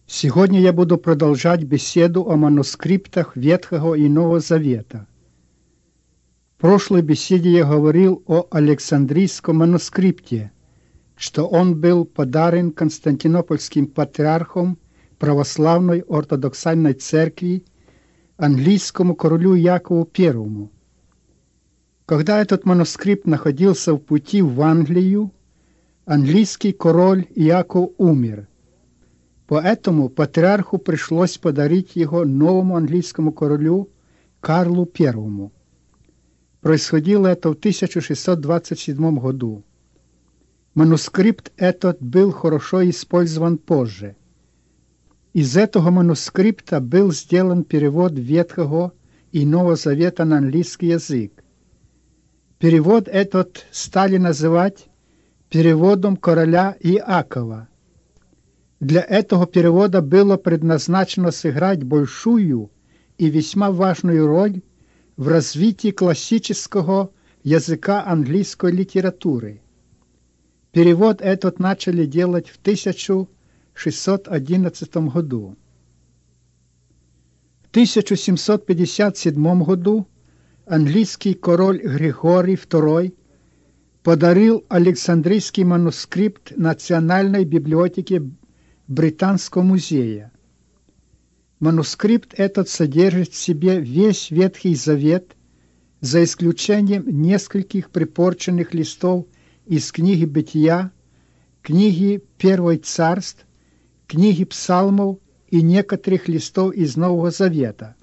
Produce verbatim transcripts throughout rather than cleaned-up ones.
Сегодня я буду продолжать беседу о манускриптах Ветхого и Нового Завета. В прошлой беседе я говорил о Александрийском манускрипте, что он был подарен Константинопольским патриархом православной ортодоксальной церкви английскому королю Якову Первому. Когда этот манускрипт находился в пути в Англию, английский король Яков умер. Поэтому патриарху пришлось подарить его новому английскому королю Карлу Первому. Происходило это в тысяча шестьсот двадцать седьмом году. Манускрипт этот был хорошо использован позже. Из этого манускрипта был сделан перевод Ветхого и Нового Завета на английский язык. Перевод этот стали называть переводом короля Иакова. Для этого перевода было предназначено сыграть большую и весьма важную роль в развитии классического языка английской литературы. Перевод этот начали делать в тысяча шестьсот одиннадцатом году. В тысяча семьсот пятьдесят седьмом году английский король Григорий Второй подарил Александрийский манускрипт Национальной библиотеке Британского музея. Манускрипт этот содержит в себе весь Ветхий Завет, за исключением нескольких припорченных листов из книги Бытия, книги Первой Царств, книги Псалмов и некоторых листов из Нового Завета.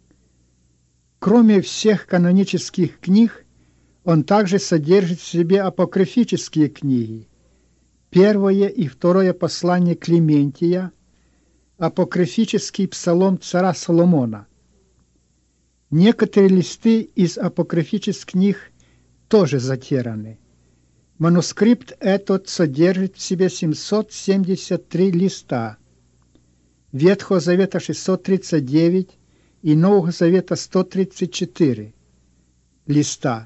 Кроме всех канонических книг, он также содержит в себе апокрифические книги: первое и второе послание Клементия, апокрифический псалом царя Соломона. Некоторые листы из апокрифических книг тоже затеряны. Манускрипт этот содержит в себе семьсот семьдесят три листа, Ветхого Завета шестьсот тридцать девять и Нового Завета сто тридцать четыре листа,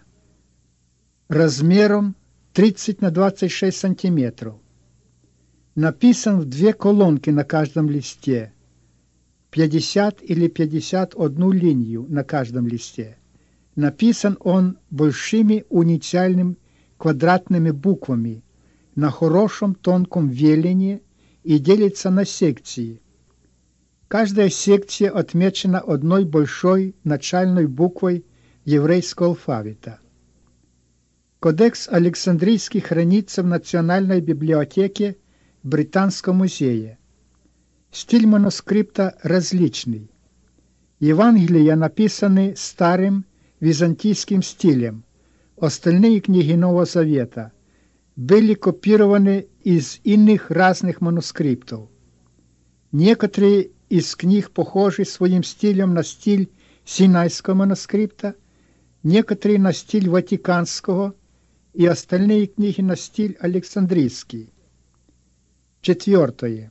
размером тридцать на двадцать шесть сантиметров. Написан в две колонки на каждом листе, пятьдесят или пятьдесят одну линию на каждом листе. Написан он большими унициальными квадратными буквами на хорошем тонком велении и делится на секции. Каждая секция отмечена одной большой начальной буквой еврейского алфавита. Кодекс Александрийский хранится в Национальной библиотеке Британского музея. Стиль манускрипта различный. Евангелия написаны старым византийским стилем. Остальные книги Нового Завета были копированы из иных разных манускриптов. Некоторые из книг похожи своим стилем на стиль Синайского манускрипта, некоторые на стиль Ватиканского, и остальные книги на стиль Александрийский. Четвертое.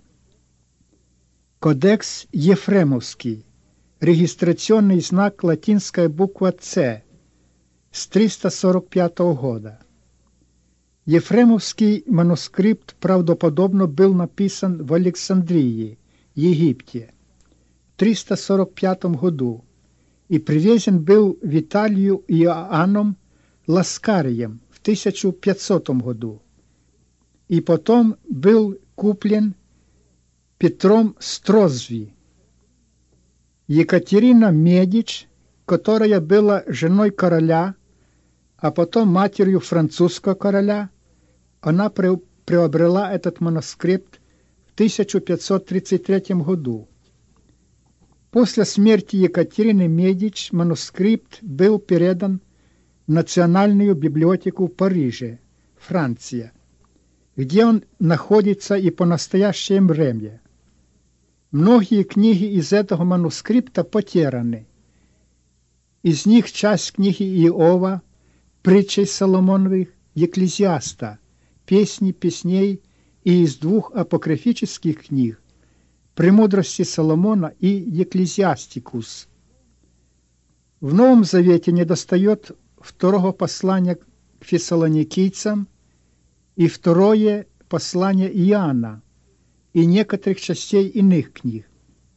Кодекс Ефремовский. Регистрационный знак латинская буква «Ц» с триста сорок пятого года. Ефремовский манускрипт правдоподобно был написан в Александрии, Египте, в триста сорок пятом году и привезен был в Италию Иоанном Ласкарием в тысяча пятисотом году и потом был куплен Петром Строзви. Екатерина Медич, которая была женой короля, а потом матерью французского короля, она приобрела этот манускрипт в тысяча пятьсот тридцать третьем году. После смерти Екатерины Медич манускрипт был передан в Национальную библиотеку в Париже, Франция, где он находится и по настоящее время. Многие книги из этого манускрипта потеряны. Из них часть книги Иова, притчей Соломоновых, Екклезиаста, песни песней и из двух апокрифических книг «Премудрости Соломона» и «Екклезиастикус». В Новом Завете недостает второго послания к фессалоникийцам и второе послание Иоанна, и некоторых частей иных книг.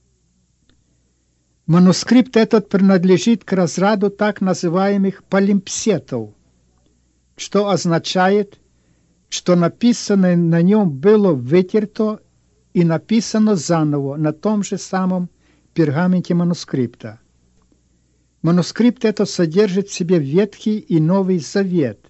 Манускрипт этот принадлежит к разряду так называемых полимпсетов, что означает, что написанное на нем было вытерто и написано заново на том же самом пергаменте манускрипта. Манускрипт этот содержит в себе Ветхий и Новый Завет.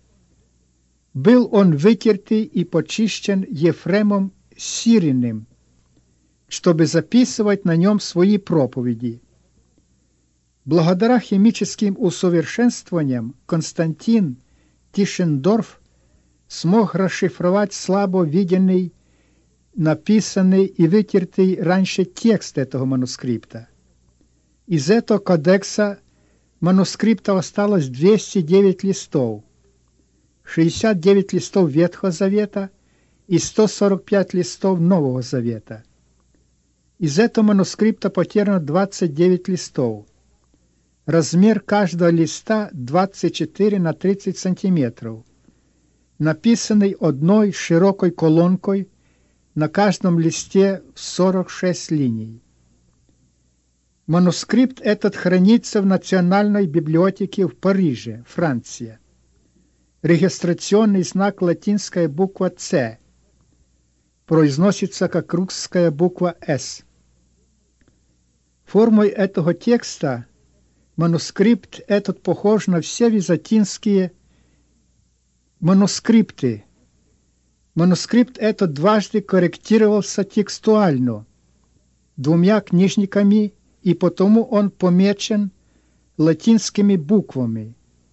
Был он вытертый и почищен Ефремом Сириным, чтобы записывать на нем свои проповеди. Благодаря химическим усовершенствованиям Константин Тишендорф смог расшифровать слабо виденный, написанный и вытертый раньше текст этого манускрипта. Из этого кодекса манускрипта осталось двести девять листов, шестьдесят девять листов Ветхого Завета и сто сорок пять листов Нового Завета. Из этого манускрипта потеряно двадцать девять листов. Размер каждого листа двадцать четыре на тридцать сантиметров, написанный одной широкой колонкой, на каждом листе в сорок шесть линий. Манускрипт этот хранится в Национальной библиотеке в Париже, Франция. Регистрационный знак латинская буква «С» произносится как русская буква «С». Формой этого текста манускрипт этот похож на все византийские манускрипты. Манускрипт этот дважды корректировался текстуально двумя книжниками, и потому он помечен латинскими буквами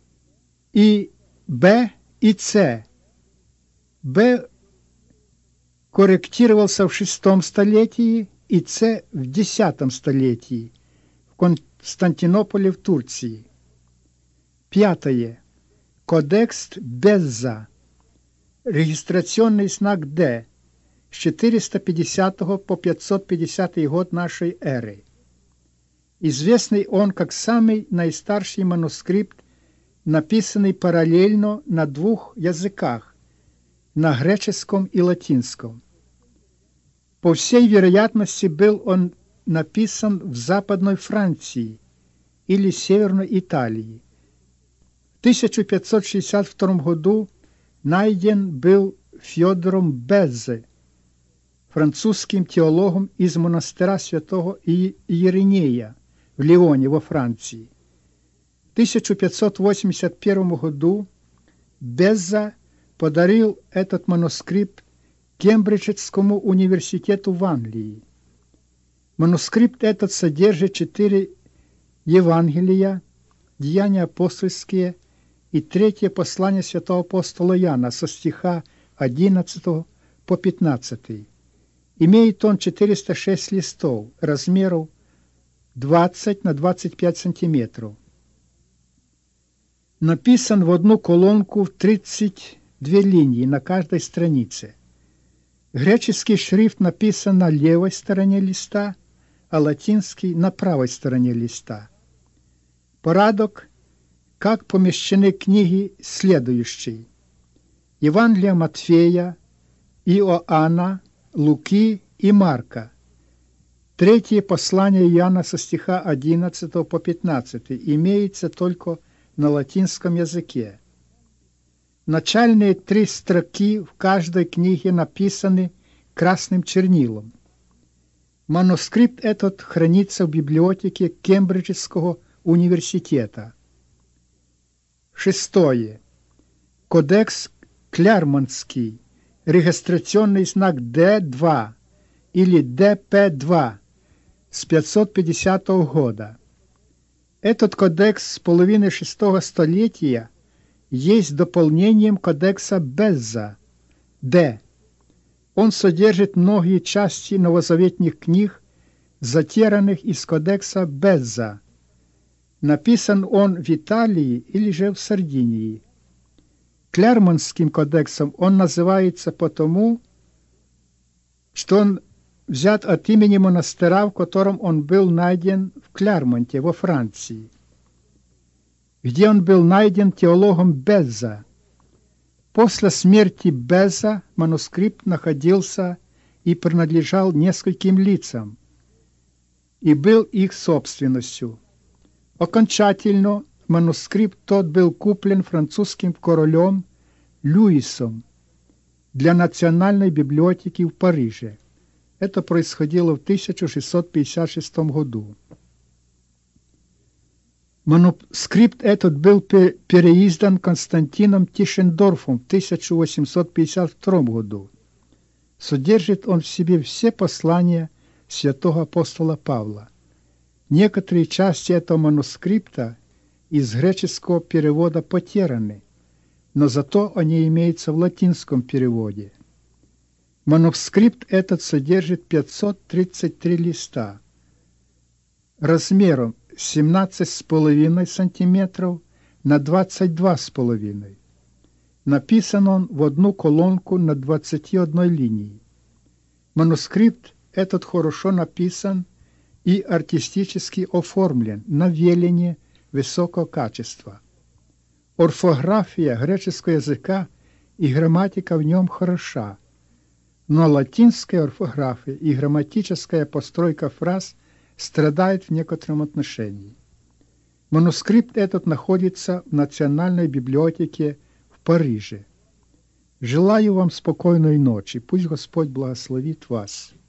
и Б и С. Б корректировался в шестом столетии и С в десятом столетии в Константинополе в Турции. Пятое. Кодекс Безза. Регистрационный знак Д с четыреста пятидесятого по пятьсот пятидесятый год нашей эры. Известный он как самый наистарший манускрипт, написанный параллельно на двух языках, на греческом и латинском. По всей вероятности, был он написан в Западной Франции или Северной Италии. В тысяча пятьсот шестьдесят втором году найден был Феодором Беззе, французским теологом из монастыря святого Иринея в Лионе во Франции. В тысяча пятьсот восемьдесят первом году Безза подарил этот манускрипт Кембриджскому университету в Англии. Манускрипт этот содержит четыре Евангелия, Деяния апостольские и третье послание святого апостола Иоанна со стиха одиннадцатого по пятнадцатый. Имеет он четыреста шесть листов, размеров двадцать на двадцать пять сантиметров. Написан в одну колонку в тридцать две линии на каждой странице. Греческий шрифт написан на левой стороне листа, а латинский на правой стороне листа. Порядок, как помещены книги, следующий: Евангелие Матфея, Иоанна, Луки и Марка. Третье послание Иоанна со стиха одиннадцатого по пятнадцатый имеется только на латинском языке. Начальные три строки в каждой книге написаны красным чернилом. Манускрипт этот хранится в библиотеке Кембриджского университета. Шестое. Кодекс Клярмонтский. Регистрационный знак Д два или Д П два с пятьсот пятидесятого года. Этот кодекс с половины шестого столетия есть дополнением кодекса Безза Д. Он содержит многие части новозаветных книг, затерянных из кодекса Безза. Написан он в Италии или же в Сардинии. Клярмонтским кодексом он называется потому, что он взят от имени монастыря, в котором он был найден в Клярмонте, во Франции, где он был найден теологом Безза. После смерти Безза манускрипт находился и принадлежал нескольким лицам, и был их собственностью. Окончательно манускрипт тот был куплен французским королем Луисом для Национальной библиотеки в Париже. Это происходило в тысяча шестьсот пятьдесят шестом году. Манускрипт этот был переиздан Константином Тишендорфом в тысяча восемьсот пятьдесят втором году. Содержит он в себе все послания святого апостола Павла. Некоторые части этого манускрипта из греческого перевода потеряны, но зато они имеются в латинском переводе. Манускрипт этот содержит пятьсот тридцать три листа размером семнадцать с половиной сантиметров на двадцать два с половиной. Написан он в одну колонку на двадцати одной линии. Манускрипт этот хорошо написан и артистически оформлен на веление высокого качества. Орфография греческого языка и грамматика в нем хороша, но латинская орфография и грамматическая постройка фраз страдает в некотором отношении. Манускрипт этот находится в Национальной библиотеке в Париже. Желаю вам спокойной ночи. Пусть Господь благословит вас.